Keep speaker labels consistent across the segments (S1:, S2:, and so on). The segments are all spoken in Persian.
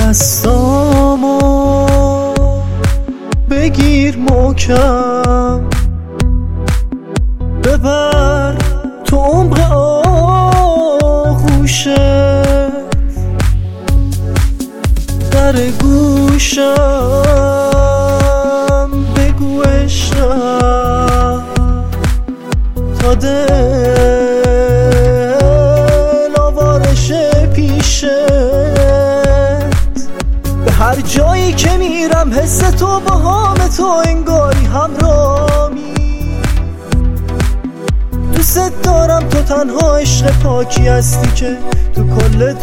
S1: دستامو بگیر محکم، ببر تو عمق آغوشت، در گوشم بگو عشقم تا دل آوارش پیشت. به هر جایی که میرم حس تو با هام تو انگاری همراهی. دوست دارم تو تنها عشق پاکی هستی که تو کل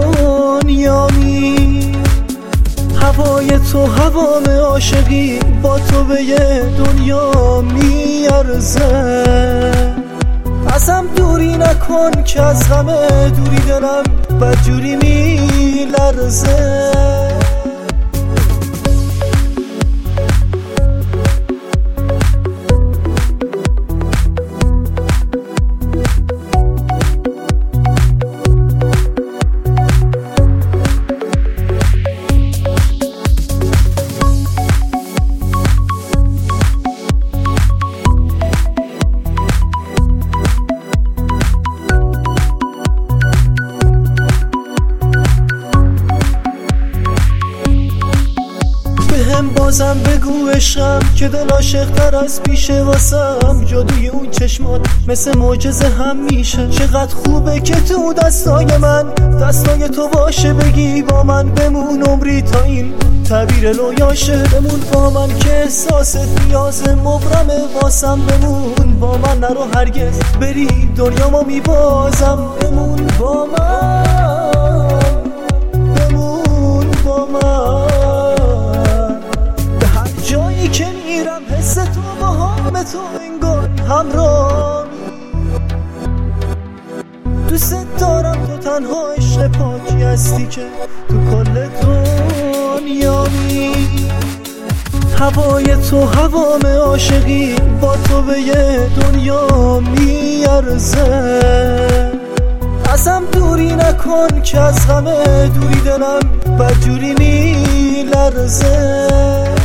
S1: دنیامی. هوای تو هوام عاشقی، با تو به یه دنیا میارزه. ازم دوری نکن که از غم دوری دلم بدجوری میلرزه. بازم بگو عشقم که دل عاشق‌تر از پیشه واسم. جادوی اون چشمات مثل معجزه هم میشه. چقدر خوبه که تو دستای من دستای تو باشه. بگی با من بمون عمری تا این تعبیر رویاشه. بمون با من که احساست نیاز مبرمه واسم. بمون با من نرو هرگز بری دنیامو میبازم. بمون با من، بمون با من. جایی که میرم حس تو با هام تو انگار همراهی. دوست دارم تو تنها عشق پاکی هستی که تو کل دنیامی. هوای تو هوام عاشقی، با تو به یه دنیا میارزه. ازم دوری نکن که از غم دوری دلم بدجوری میلرزه.